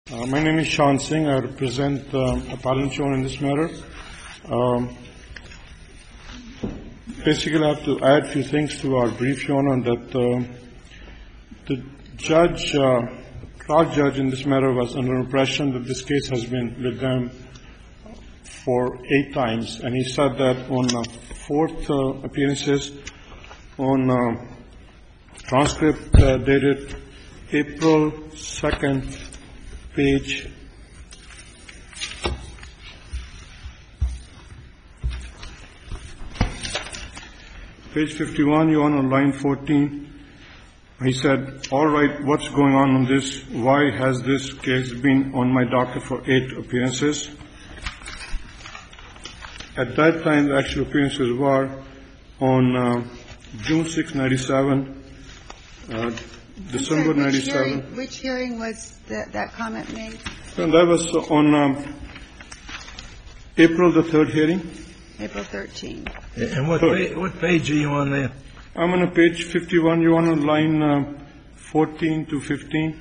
My name is Sean Singh. I represent Appellant Chon in this matter. Basically, I have to add a few things to our brief, Your Honor, that the trial judge in this matter was under impression that this case has been with them for 8 times, and he said that on 4th appearances on transcript dated April 2nd, page 51, Your Honor, line 14. He said, "All right, what's going on this? Why has this case been on my docket for 8 appearances?" At that time, the actual appearances were on June 6, 97, December 97. Which hearing was that comment made? And that was on April the 3rd hearing. April 13. And what page are you on there? I'm on page 51. You want on line 14 to 15.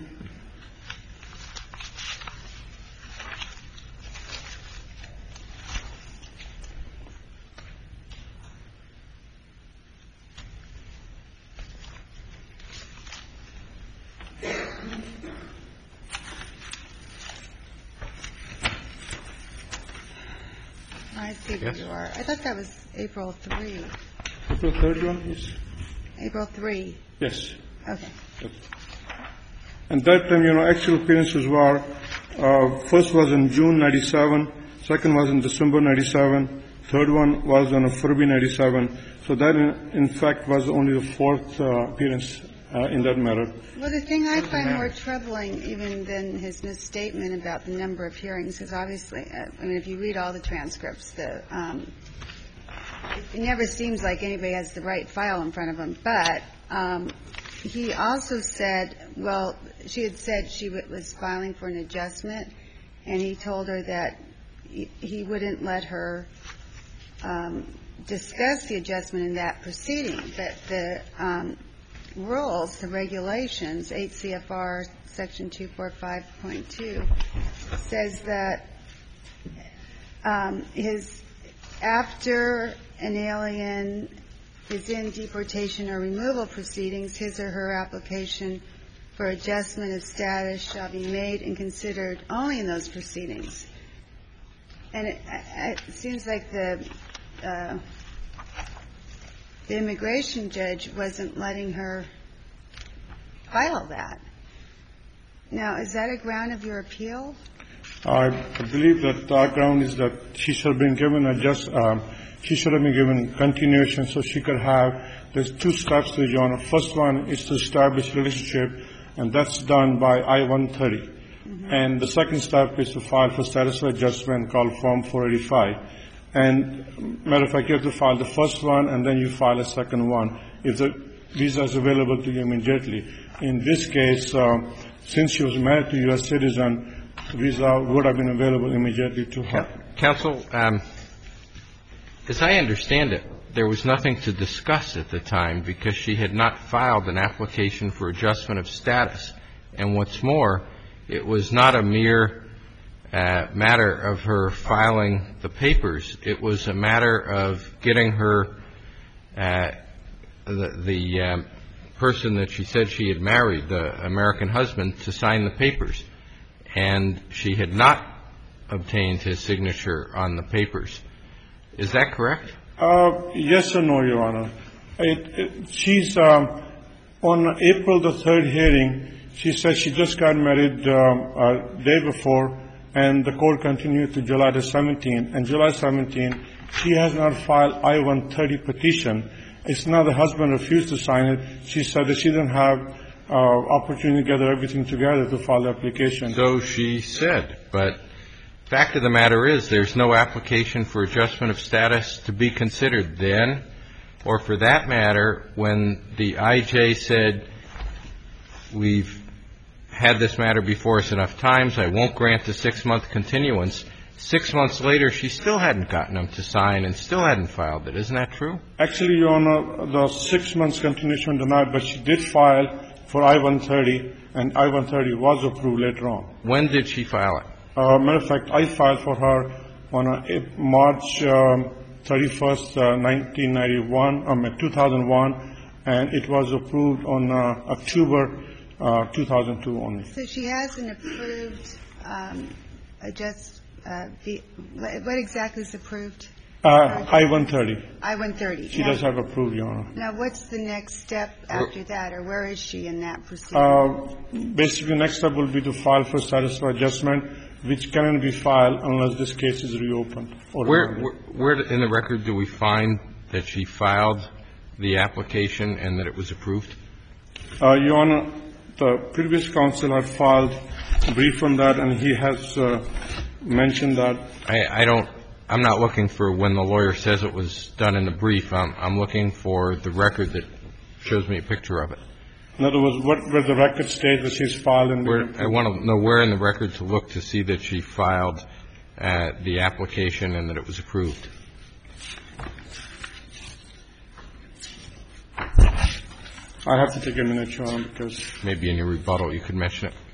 I see where you are. I thought that was April 3. April 3rd, Your Honor, yes. April 3. Yes. Okay. And that time, actual appearances were, first was in June 97, second was in December 97, third one was on February 97. So that, in fact, was only the 4th appearance in that matter. Well, the thing I find more troubling even than his misstatement about the number of hearings is obviously, if you read all the transcripts, it never seems like anybody has the right file in front of them. But he also said, well, she had said she was filing for an adjustment, and he told her that he wouldn't let her discuss the adjustment in that proceeding. But the rules, the regulations, 8 CFR section 245.2 says that after an alien is in deportation or removal proceedings, his or her application for adjustment of status shall be made and considered only in those proceedings. And it seems like the immigration judge wasn't letting her file that. Now, is that a ground of your appeal? I believe that our ground is that she should have been given continuation so she could have, there's 2 steps to it, Your Honor. First one is to establish relationship, and that's done by I-130. Mm-hmm. And the second step is to file for status of adjustment called Form 485. And matter of fact, you have to file the first one, and then you file a second one if the visa is available to you immediately. In this case, since she was married to a U.S. citizen, visa would have been available immediately to her. Counsel, as I understand it, there was nothing to discuss at the time because she had not filed an application for adjustment of status. And what's more, it was not a mere matter of her filing the papers. It was a matter of getting her, the person that she said she had married, the American husband, to sign the papers. And she had not obtained his signature on the papers. Is that correct? Yes or no, Your Honor. She's on April the 3rd hearing. She said she just got married a day before, and the court continued to July the 17th. And July 17th, she has not filed I-130 petition. It's not the husband refused to sign it. She said that she didn't have opportunity to gather everything together to file the application. So she said. But fact of the matter is there's no application for adjustment of status to be considered then, or for that matter, when the IJ said we've had this matter before us enough times, I won't grant the 6-month continuance. 6 months later, she still hadn't gotten him to sign and still hadn't filed it. Isn't that true? Actually, Your Honor, the 6 months continuation denied, but she did file for I-130 and I-130 was approved later on. When did she file it? Matter of fact, I filed for her on March 31st, 2001, and it was approved on October 2002 only. So she has an approved what exactly is approved? I-130. I-130. She does have approved, Your Honor. Now, what's the next step after that, or where is she in that proceeding? Basically, the next step will be to file for status of adjustment, which cannot be filed unless this case is reopened. Where in the record do we find that she filed the application and that it was approved? Your Honor, the previous counsel had filed a brief on that, and he has mentioned that. I'm not looking for when the lawyer says it was done in the brief. I'm looking for the record that shows me a picture of it. In other words, where the record states that she's filed. I want to know where in the record to look to see that she filed the application and that it was approved. I have to take a minute, Your Honor, because maybe in your rebuttal you could mention it.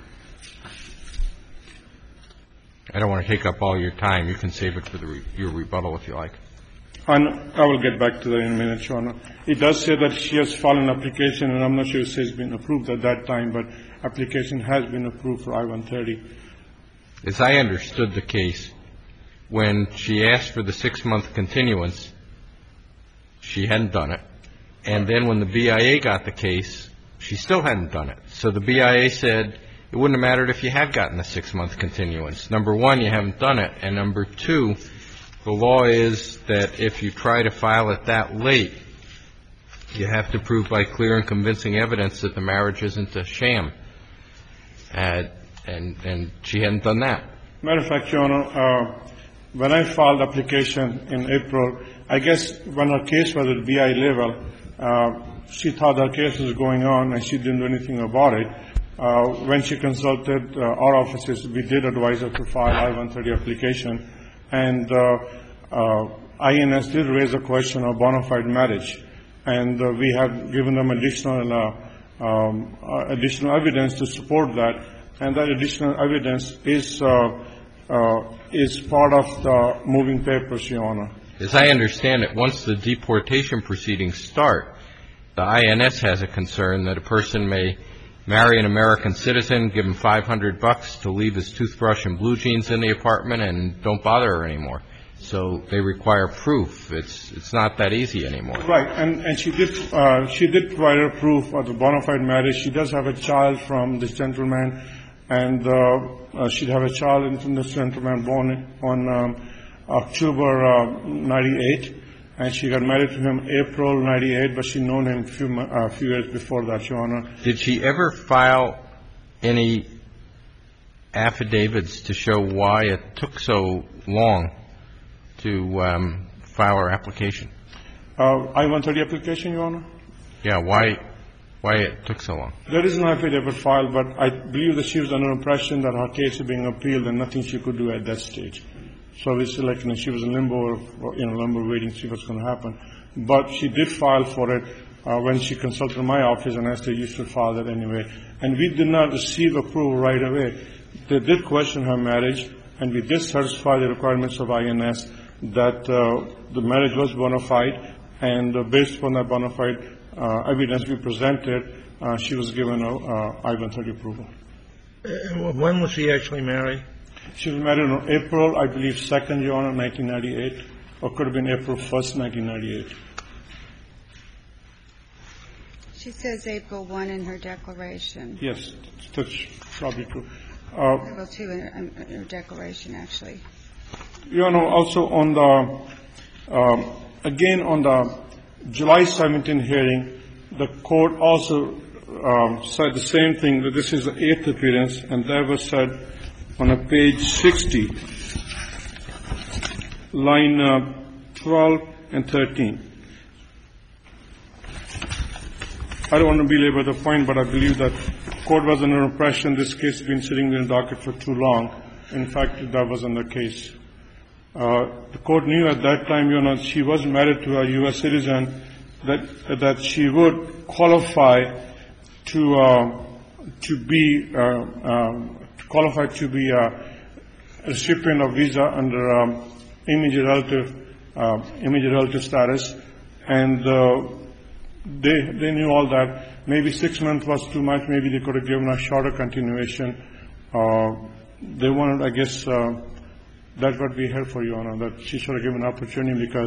I don't want to take up all your time. You can save it for your rebuttal if you like. And I will get back to that in a minute, Your Honor. It does say that she has filed an application, and I'm not sure it says it's been approved at that time, but application has been approved for I-130. As I understood the case, when she asked for the 6-month continuance, she hadn't done it. And then when the BIA got the case, she still hadn't done it. So the BIA said it wouldn't have mattered if you had gotten the 6-month continuance. Number one, you haven't done it. And number two, the law is that if you try to file it that late, you have to prove by clear and convincing evidence that the marriage isn't a sham. And she hadn't done that. Matter of fact, Your Honor, when I filed the application in April, I guess when her case was at BIA level, she thought her case was going on and she didn't do anything about it. When she consulted our offices, we did advise her to file I-130 application, and INS did raise a question of bona fide marriage, and we have given them additional evidence to support that, and that additional evidence is part of the moving papers, Your Honor. As I understand it, once the deportation proceedings start, the INS has a concern that a person may marry an American citizen, give him $500 to leave his toothbrush and blue jeans in the apartment, and don't bother her anymore. So they require proof. It's not that easy anymore. Right, and she did provide her proof of the bona fide marriage. She does have a child from this gentleman, and she'd have a child from this gentleman born on October 98, and she got married to him April 98, but she'd known him a few years before that, Your Honor. Did she ever file any affidavits to show why it took so long to file her application? I-130 application, Your Honor? Yeah, why it took so long? There is no affidavit filed, but I believe that she was under the impression that her case was being appealed and nothing she could do at that stage. So it's like, she was in limbo waiting to see what's going to happen. But she did file for it when she consulted my office and asked her, you should file that anyway. And we did not receive approval right away. They did question her marriage, and we did satisfy the requirements of INS that the marriage was bona fide, and based upon that bona fide evidence we presented, she was given I-130 approval. When was she actually married? She was married on April, I believe, 2nd, Your Honor, 1998, or could have been April 1st, 1998. She says April 1 in her declaration. Yes, that's probably true. April 2 in her declaration, actually. Your Honor, also on the, again on the July 17 hearing, the court also said the same thing, that this is the 8th appearance, and that was said on a page 60, line 12 and 13. I don't want to belabor the point, but I believe that the court was under impression this case had been sitting in the docket for too long. In fact, that wasn't the case. The court knew at that time, Your Honor, she was married to a U.S. citizen, that she would qualify to to be qualified to be a recipient of visa under immediate relative status, and they knew all that. Maybe 6 months was too much. Maybe they could have given a shorter continuation. They wanted, I guess, that's what we heard for, Your Honor, that she should have given an opportunity, because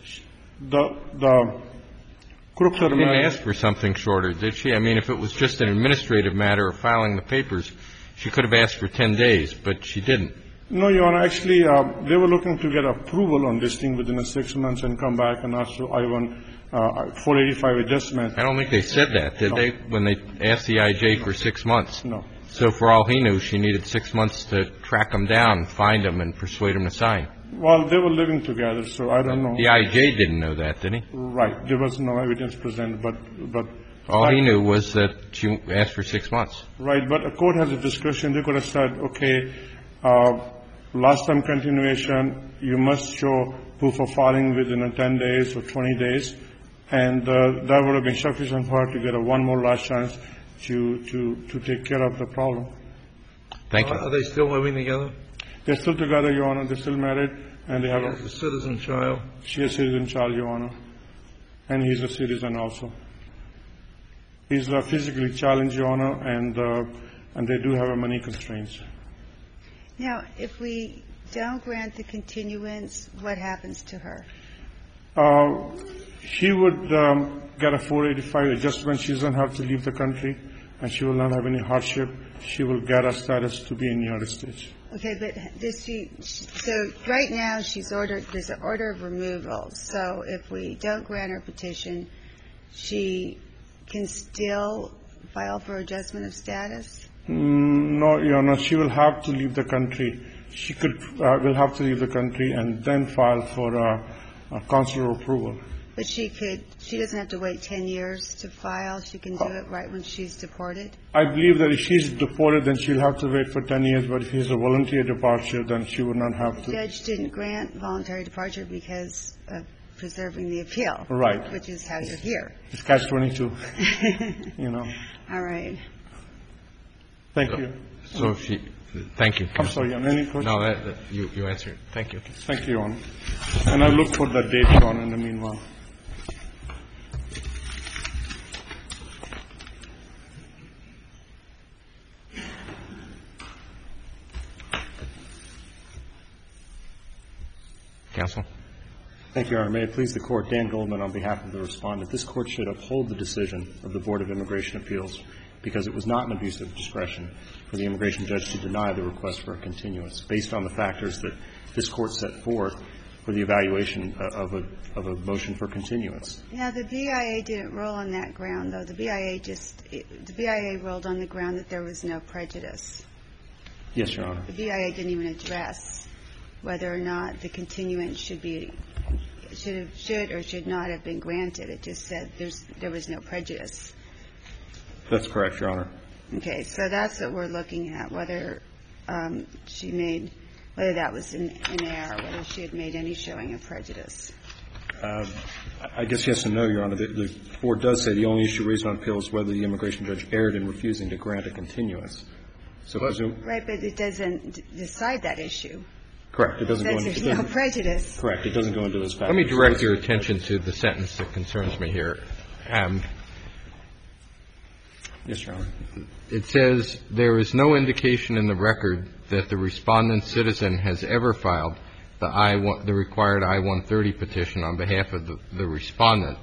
the crux of the She didn't matter. ask for something shorter, did she? I mean, if it was just an administrative matter of filing the papers, she could have asked for 10 days, but she didn't. No, Your Honor. Actually, they were looking to get approval on this thing within 6 months and come back and ask for I-1 485 adjustment. I don't think they said that, did they, when they asked the IJ for 6 months? No. So for all he knew, she needed 6 months to track him down, find him, and persuade him to sign. Well, they were living together, so I don't know. The IJ didn't know that, did he? Right. There was no evidence presented, but All he knew was that she asked for 6 months. right. But a court has a discretion. They could have said, okay, last time continuation, you must show proof of filing within 10 days or 20 days, and that would have been sufficient for her to get one more last chance to take care of the problem. Thank you. Are they still living together? They're still together, Your Honor. They're still married, and they have He has a citizen child. she is a citizen child, Your Honor, and he's a citizen also. He's physically challenged, Your Honor, and they do have money constraints. Now, if we don't grant the continuance, what happens to her? She would get a 485 adjustment. She doesn't have to leave the country, and she will not have any hardship. She will get a status to be in the United States. Okay, but does so right now there's an order of removal. So if we don't grant her petition, she can still file for adjustment of status? No, Your Honor, she will have to leave the country. She will have to leave the country and then file for a consular approval. But she doesn't have to wait 10 years to file. She can do it right when she's deported? I believe that if she's deported, then she'll have to wait for 10 years, but if it's a voluntary departure, then she would not have to. The judge didn't grant voluntary departure because of preserving the appeal. Right. Which is how you're here. It's catch-22, you know. All right. Thank you. So if she thank you. I'm sorry, Your Honor, any questions? No, you answered. Thank you. Thank you, Your Honor. And I'll look for the date, Your Honor, in the meanwhile. Counsel. Thank you, Your Honor. May it please the Court, Dan Goldman on behalf of the Respondent. This Court should uphold the decision of the Board of Immigration Appeals because it was not an abuse of discretion for the immigration judge to deny the request for a continuance based on the factors that this Court set forth for the evaluation of a motion for continuance. Now, the BIA didn't rule on that ground, though. The BIA ruled on the ground that there was no prejudice. Yes, Your Honor. The BIA didn't even address whether or not the continuance should or should not have been granted. It just said there was no prejudice. That's correct, Your Honor. Okay. So that's what we're looking at, whether whether that was an error, whether she had made any showing of prejudice. I guess yes and no, Your Honor. The Board does say the only issue raised on appeal is whether the immigration judge erred in refusing to grant a continuance. So right, but it doesn't decide that issue. Correct. It doesn't go into there's no prejudice. Correct. It doesn't go into those factors. Let me direct your attention to the sentence that concerns me here. Yes, Your Honor. It says, there is no indication in the record that the Respondent citizen has ever filed the required I-130 petition on behalf of the Respondent.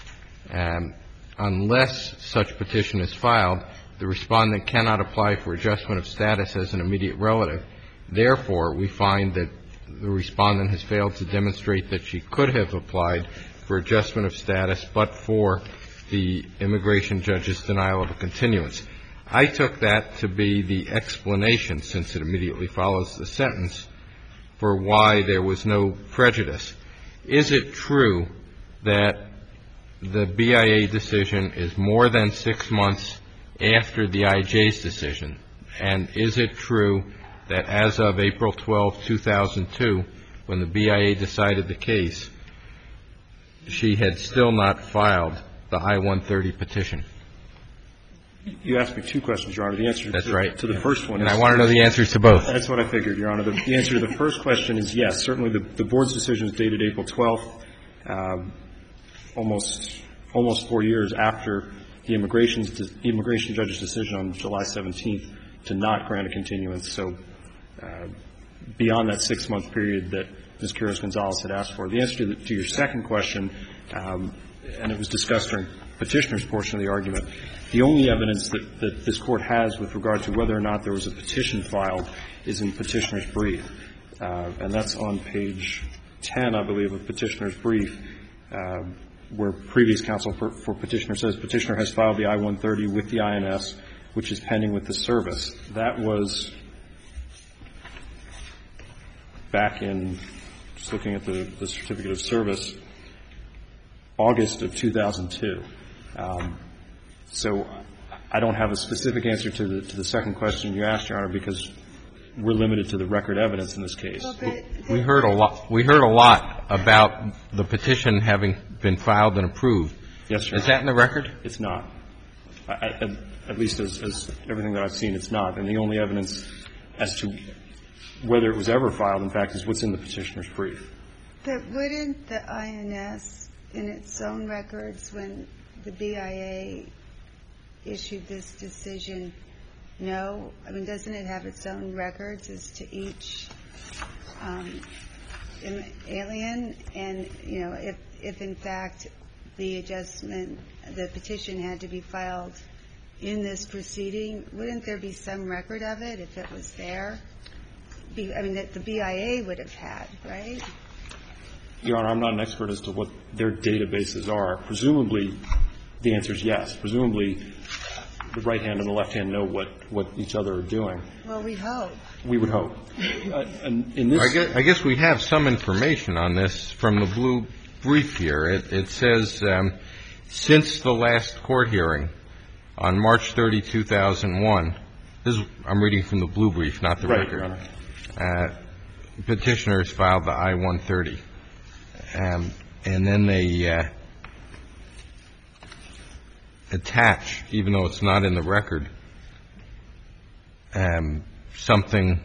Unless such petition is filed, the Respondent cannot apply for adjustment of status as an immediate relative. Therefore, we find that the Respondent has failed to demonstrate that she could have applied for adjustment of status but for the immigration judge's denial of a continuance. I took that to be the explanation, since it immediately follows the sentence, for why there was no prejudice. Is it true that the BIA decision is more than 6 months after the IJ's decision? And is it true that as of April 12, 2002, when the BIA decided the case, she had still not filed the I-130 petition? You asked me two questions, Your Honor. The answer That's right. to the first one And is... I want to know the answers to both. That's what I figured, Your Honor. The answer to the first question is yes. Certainly the Board's decision is dated April 12th, almost 4 years after the immigration judge's decision on July 17th to not grant a continuance. So beyond that 6-month period that Ms. Quiroz-Gonzalez had asked for. The answer to your second question, and it was discussed during Petitioner's portion of the argument, the only evidence that this Court has with regard to whether or not there was a petition filed is in Petitioner's brief. And that's on page 10, I believe, of Petitioner's brief, where previous counsel for Petitioner says Petitioner has filed the I-130 with the INS, which is pending with the service. That was back in, just looking at the certificate of service, August of 2002. So I don't have a specific answer to the second question you asked, Your Honor, because we're limited to the record evidence in this case. We heard a lot about the petition having been filed and approved. Yes, Your Honor. Is that in the record? It's not. At least as everything that I've seen, it's not. And the only evidence as to whether it was ever filed, in fact, is what's in the Petitioner's brief. But wouldn't the INS, in its own records, when the BIA issued this decision, know? I mean, doesn't it have its own records as to each alien? And, you know, if in fact the adjustment, the petition had to be filed in this proceeding, wouldn't there be some record of it if it was there? I mean, that the BIA would have had, right? Your Honor, I'm not an expert as to what their databases are. Presumably, the answer is yes. Presumably, the right hand and the left hand know what each other are doing. Well, we hope. We would hope. And in this – I guess we have some information on this from the blue brief here. It says, since the last court hearing on March 30, 2001 – I'm reading from the blue brief, not the record. Right, Your Honor. Petitioners filed the I-130. And then they attach, even though it's not in the record, something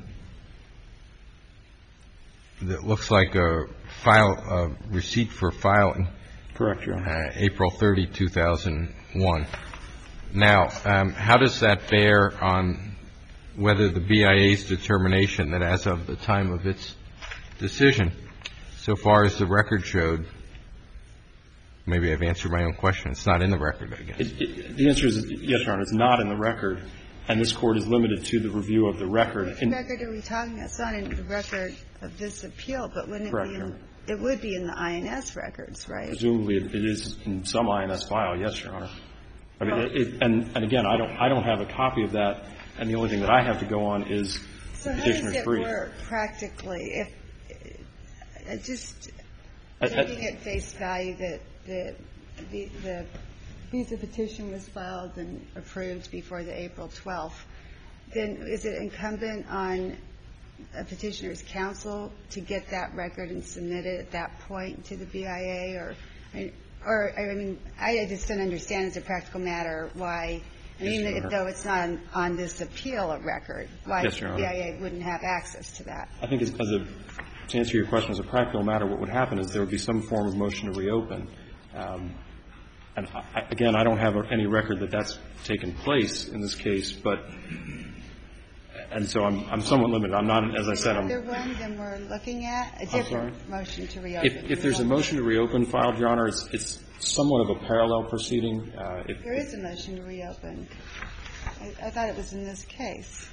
that looks like a receipt for filing. Correct, Your Honor. April 30, 2001. Now, how does that bear on whether the BIA's determination that as of the time of its decision, so far as the record showed, maybe I've answered my own question. It's not in the record, I guess. The answer is yes, Your Honor. It's not in the record, and this Court is limited to the review of the record. Which record are we talking about? It's not in the record of this appeal, but wouldn't it be in – it would be in the INS records, right? Presumably it is in some INS file, yes, Your Honor. I mean, and again, I don't have a copy of that, and the only thing that I have to go on is the Petitioner's brief. So how does it work practically? If just taking at face value that the visa petition was filed and approved before the April 12th, then is it incumbent on a Petitioner's counsel to get that record and submit it at that point to the BIA? Or I mean, I just don't understand as a practical matter why, I mean, though it's not on this appeal a record, why the BIA wouldn't have access to that. I think to answer your question as a practical matter, what would happen is there would be some form of motion to reopen. And again, I don't have any record that that's taken place in this case, but and so I'm somewhat limited. I'm not, as I said, I'm. Is there one that we're looking at? A different motion to reopen. If there's a motion to reopen filed, Your Honor, it's somewhat of a parallel proceeding. There is a motion to reopen. I thought it was in this case.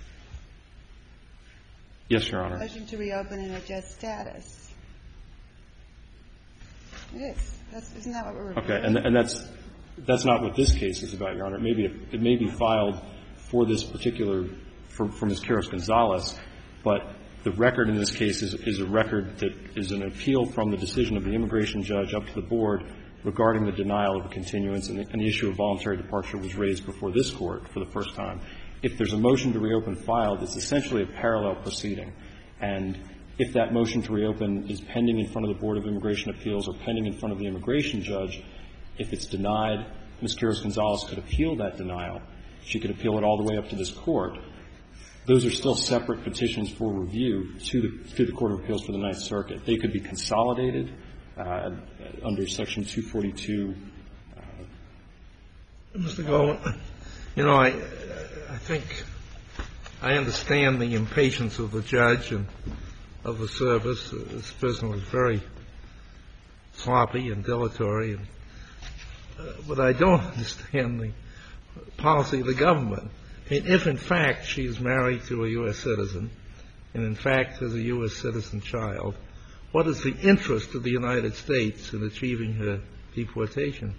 Yes, Your Honor. Motion to reopen and adjust status. It is. Isn't that what we're reviewing? Okay. And that's not what this case is about, Your Honor. It may be filed for this particular, for Ms. Quiroz-Gonzalez, but the record in this case is a record that is an appeal from the decision of the immigration judge up to the board regarding the denial of a continuance, and the issue of voluntary departure was raised before this Court for the first time. If there's a motion to reopen filed, it's essentially a parallel proceeding. And if that motion to reopen is pending in front of the Board of Immigration Appeals or pending in front of the immigration judge, if it's denied, Ms. Quiroz-Gonzalez could appeal that denial. She could appeal it all the way up to this Court. Those are still separate petitions for review to the Court of Appeals for the Ninth Circuit. They could be consolidated under Section 242. Mr. Goldman, you know, I think I understand the impatience of the judge and of the service. This person was very sloppy and dilatory, and but I don't understand the policy of the government. I mean, if in fact she is married to a U.S. citizen and in fact has a U.S. citizen child, what is the interest of the United States in achieving her deportation?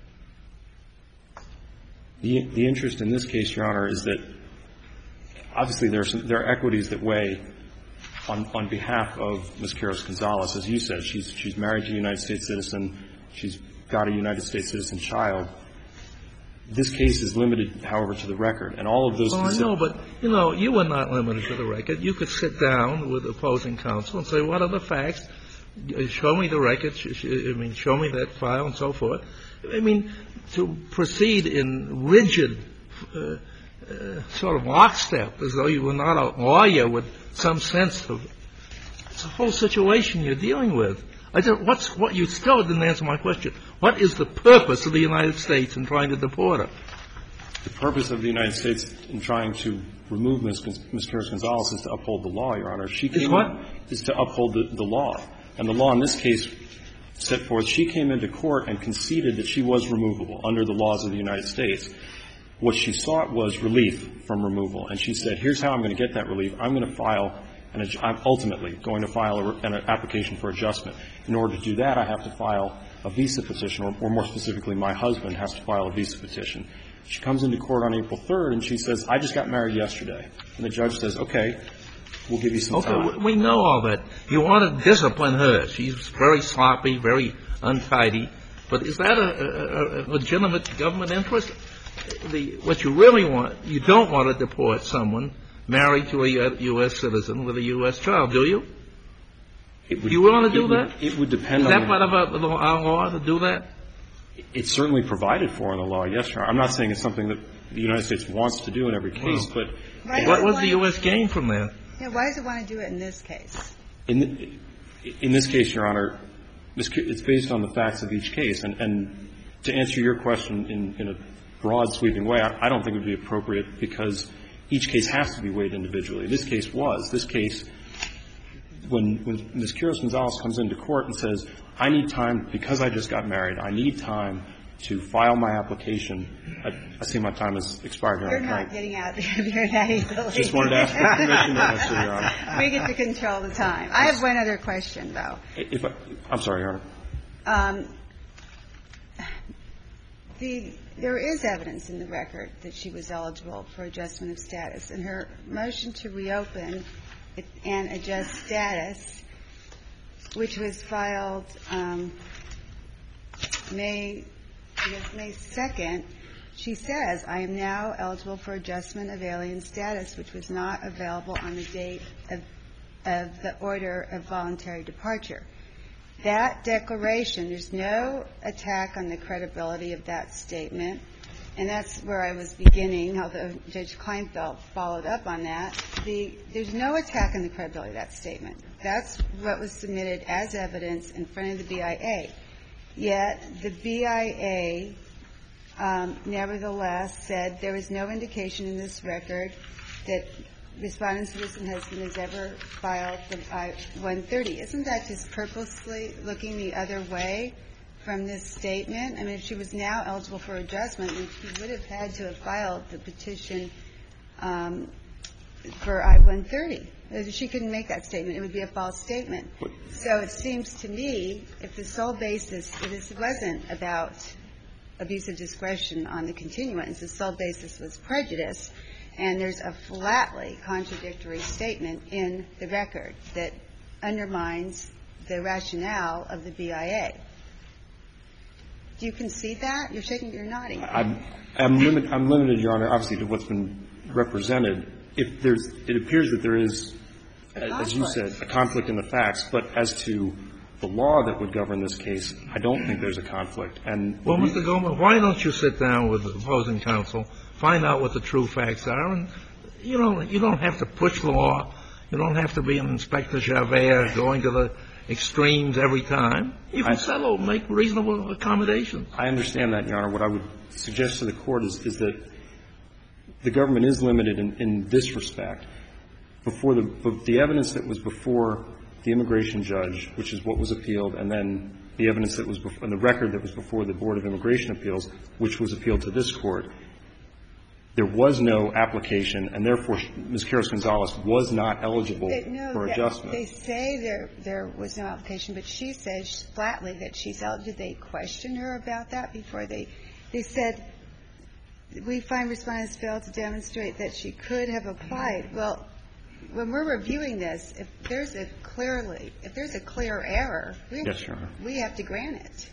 The interest in this case, Your Honor, is that obviously there are equities that weigh on behalf of Ms. Quiroz-Gonzalez. As you said, she's married to a United States citizen. She's got a United States citizen child. This case is limited, however, to the record. And all of those I know, but, you know, you are not limited to the record. You could sit down with opposing counsel and say, what are the facts? Show me the record. Show me that file and so forth. I mean, to proceed in rigid sort of lockstep, as though you were not a lawyer with some sense of it's a whole situation you're dealing with. What you still didn't answer my question. What is the purpose of the United States in trying to deport her? The purpose of the United States in trying to remove Ms. Quiroz-Gonzalez is to uphold the law, Your Honor. Is to uphold the law. And the law in this case set forth, she came into court and conceded that she was removable under the laws of the United States. What she sought was relief from removal. And she said, here's how I'm going to get that relief. I'm going to file I'm ultimately going to file an application for adjustment. In order to do that, I have to file a visa petition, or more specifically, my husband has to file a visa petition. She comes into court on April 3rd, and she says, I just got married yesterday. And the judge says, okay, we'll give you some time. Okay, we know all that. You want to discipline her. She's very sloppy, very untidy. But is that a legitimate government interest? What you really want, you don't want to deport someone married to a U.S. citizen with a U.S. child, do you? Do you want to do that? It would depend on... Is that part of our law to do that? It's certainly provided for in the law, yes, Your Honor. I'm not saying it's something that the United States wants to do in every case, but... What was the U.S. gain from that? Yeah, why does it want to do it in this case? In this case, Your Honor, it's based on the facts of each case. And to answer your question in a broad, sweeping way, I don't think it would be appropriate because each case has to be weighed individually. This case was. This case, when Ms. Quiroz-Gonzalez comes into court and says, I need time, because I just got married, I need time to file my application. I see my time has expired, Your Honor. You're not getting out of here that easily. Just wanted to ask for permission to answer, Your Honor. We get to control the time. I have one other question, though. I'm sorry, Your Honor. There is evidence in the record that she was eligible for adjustment of status. In her motion to reopen and adjust status, which was filed May 2nd, she says, I am now eligible for adjustment of alien status, which was not available on the date of the order of voluntary departure. That declaration, there's no attack on the credibility of that statement, and that's where I was beginning, how Judge Kleinfeld followed up on that. There's no attack on the credibility of that statement. That's what was submitted as evidence in front of the BIA. Yet the BIA nevertheless said there is no indication in this record that Respondent Citizen Husband has ever filed the I-130. Isn't that just purposely looking the other way from this statement? I mean, if she was now eligible for adjustment, she would have had to have filed the petition for I-130. She couldn't make that statement. It would be a false statement. So it seems to me, if the sole basis, this wasn't about abuse of discretion on the continuance, the sole basis was prejudice, and there's a flatly contradictory statement in the record that undermines the rationale of the BIA. Do you concede that? You're shaking, you're nodding. I'm limited, Your Honor, obviously, to what's been represented. It appears that there is, as you said, a conflict in the facts, but as to the law that would govern this case, I don't think there's a conflict. And well, Mr. Goldman, why don't you sit down with the opposing counsel, find out what the true facts are, and you don't have to push law. You don't have to be an Inspector Javert going to the extremes every time. You can settle, make reasonable accommodations. I understand that, Your Honor. What I would suggest to the Court is that the government is limited in this respect. Before the evidence that was before the immigration judge, which is what was appealed, and then the evidence that was and the record that was before the Board of Immigration Appeals, which was appealed to this Court, there was no application, and therefore Ms. Quiroz-Gonzalez was not eligible for adjustment. They say there was no application, but she says flatly that she's eligible. Did they question her about that before they said, we find respondents failed to demonstrate that she could have applied? Well, when we're reviewing this, if there's a clear error, we have to grant it.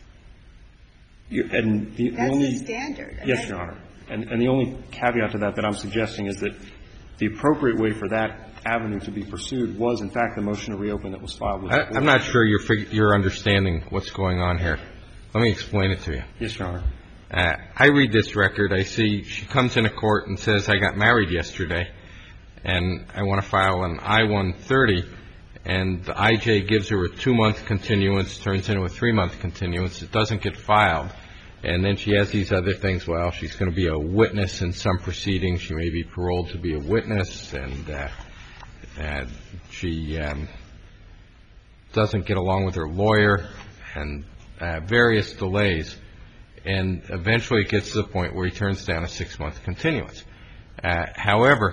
That's the standard. Yes, Your Honor. And the only caveat to that I'm suggesting is that the appropriate way for that avenue to be pursued was, in fact, the motion to reopen that was filed with the Court. I'm not sure you're understanding what's going on here. Let me explain it to you. Yes, Your Honor. I read this record. I see she comes into court and says, I got married yesterday, and I want to file an I-130, and the I.J. gives her a 2-month continuance, turns into a 3-month continuance. It doesn't get filed. And then she has these other things. Well, she's going to be a witness in some proceedings. She may be paroled to be a witness, and she doesn't get along with her lawyer, and various delays. And eventually it gets to the point where he turns down a 6-month continuance. However,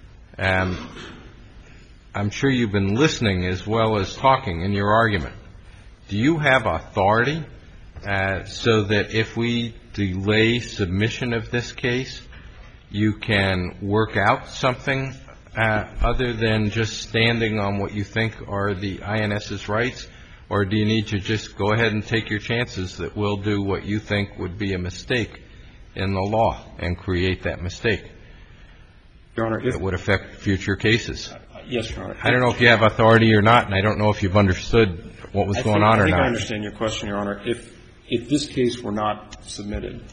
I'm sure you've been listening as well as talking in your argument. Do you have authority so that if we delay submission of this case, you can work out something other than just standing on what you think are the INS's rights? Or do you need to just go ahead and take your chances that we'll do what you think would be a mistake in the law and create that mistake? Your Honor, if it would affect future cases. Yes, Your Honor. I don't know if you have authority or not, and I don't know if you've understood what was going on or not. I think I understand your question, Your Honor. If this case were not submitted,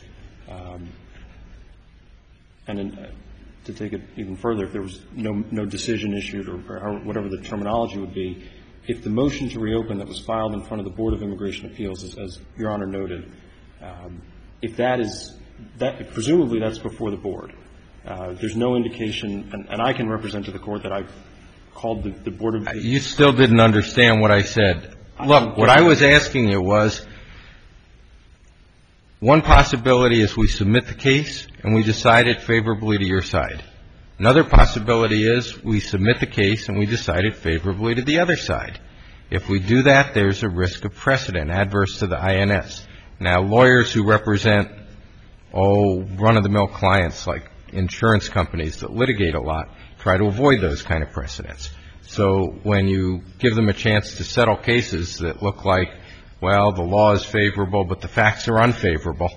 and to take it even further, if there was no decision issued or whatever the terminology would be, if the motion to reopen that was filed in front of the Board of Immigration Appeals, as Your Honor noted, if that is that, presumably that's before the Board. There's no indication, and I can represent to the Court that I called the Board of Immigration. You still didn't understand what I said. Look, what I was asking you was, one possibility is we submit the case and we decide it favorably to your side. Another possibility is we submit the case and we decide it favorably to the other side. If we do that, there's a risk of precedent adverse to the INS. Now, lawyers who represent, run-of-the-mill clients like insurance companies that litigate a lot try to avoid those kind of precedents. So when you give them a chance to settle cases that look like, well, the law is favorable, but the facts are unfavorable,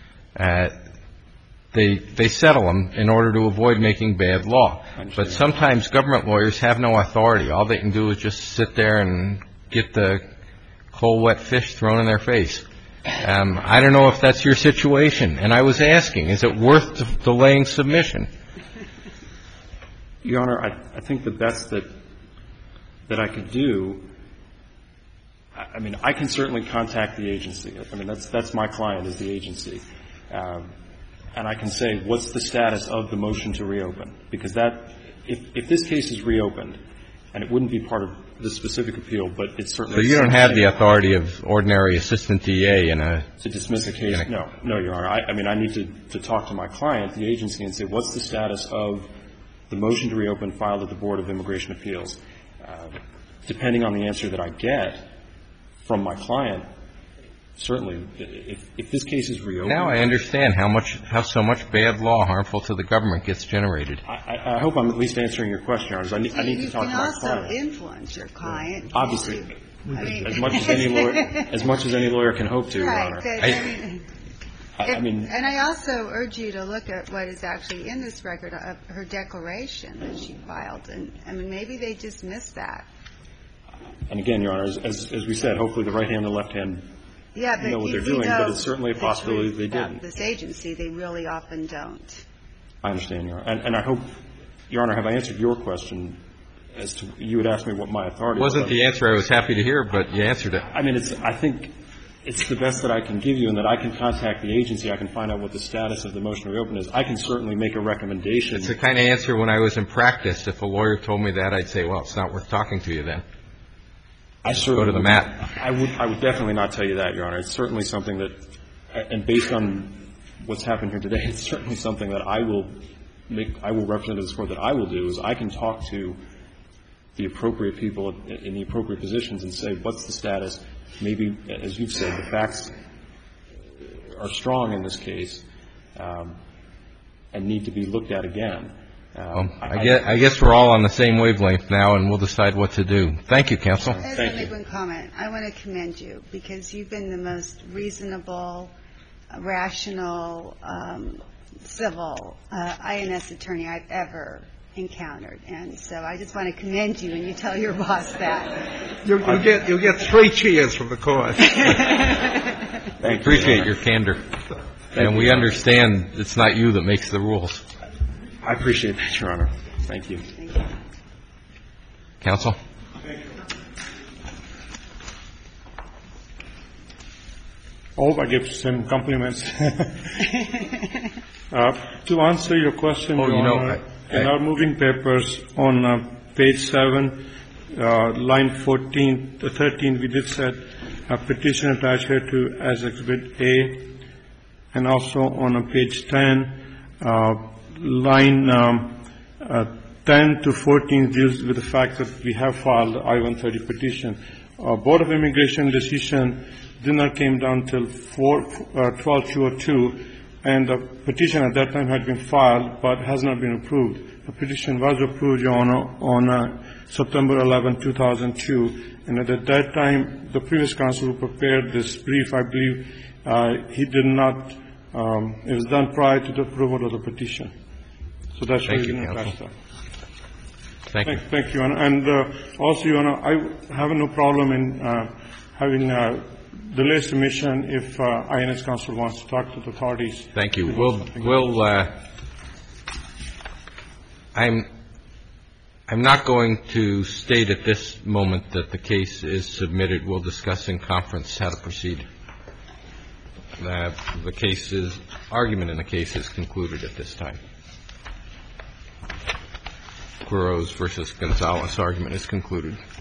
they settle them in order to avoid making bad law. But sometimes government lawyers have no authority. All they can do is just sit there and get the cold, wet fish thrown in their face. I don't know if that's your situation. And I was asking, is it worth delaying submission? Your Honor, I think the best that I could do, I mean, I can certainly contact the agency. I mean, that's my client is the agency. And I can say, what's the status of the motion to reopen? Because that, if this case is reopened, and it wouldn't be part of the specific appeal, but it's certainly. So you don't have the authority of ordinary assistant DA to dismiss a case? No, Your Honor. I mean, I need to talk to my client, the agency, and say, what's the status of the motion to reopen filed at the Board of Immigration Appeals? Depending on the answer that I get from my client, certainly, if this case is reopened. Now I understand how so much bad law harmful to the government gets generated. I hope I'm at least answering your question, Your Honor. I need to talk to my client. You can also influence your client. Obviously. As much as any lawyer can hope to, Your Honor. And I also urge you to look at what is actually in this record of her declaration that she filed. And, I mean, maybe they just missed that. And again, Your Honor, as we said, hopefully the right hand and the left hand know what they're doing, but it's certainly a possibility they didn't. This agency, they really often don't. I understand, Your Honor. And I hope, Your Honor, have I answered your question as to you had asked me what my authority was. It wasn't the answer I was happy to hear, but you answered it. I mean, I think it's the best that I can give you, and that I can contact the agency. I can find out what the status of the motion to reopen is. I can certainly make a recommendation. It's the kind of answer when I was in practice. If a lawyer told me that, I'd say, well, it's not worth talking to you then. I certainly go to the mat. I would definitely not tell you that, Your Honor. It's certainly something that, and based on what's happened here today, it's certainly something that I will represent to this Court that I will do, is I can talk to the appropriate people in the appropriate positions and say, what's the status? Maybe, as you've said, the facts are strong in this case and need to be looked at again. I guess we're all on the same wavelength now, and we'll decide what to do. Thank you, counsel. Thank you. Let me make one comment. I want to commend you, because you've been the most reasonable, rational, civil INS attorney I've ever encountered. And so I just want to commend you, and you tell your boss that. You'll get 3 cheers from the Court. I appreciate your candor. And we understand it's not you that makes the rules. I appreciate that, Your Honor. Thank you. Thank you. Counsel? Thank you. I hope I give some compliments. To answer your question, Your Honor, in our moving papers on page 7, line 13, we did set a petition attached here to as Exhibit A, and also on page 10, line 10 to 14 deals with the fact that we have filed the I-130 petition. Board of Immigration decision did not came down till 12/202, and the petition at that time had been filed but has not been approved. The petition was approved, Your Honor, on September 11, 2002, and at that time, the previous counsel who prepared this brief, I believe, he did not. It was done prior to the approval of the petition. So that's why we didn't attach that. Thank you. Thank you, Your Honor. And also, Your Honor, I have no problem in having delay submission if INS counsel wants to talk to the authorities. Thank you. I'm not going to state at this moment that the case is submitted. We'll discuss in conference how to proceed. The argument in the case is concluded at this time. Quiroz versus Gonzalez argument is concluded.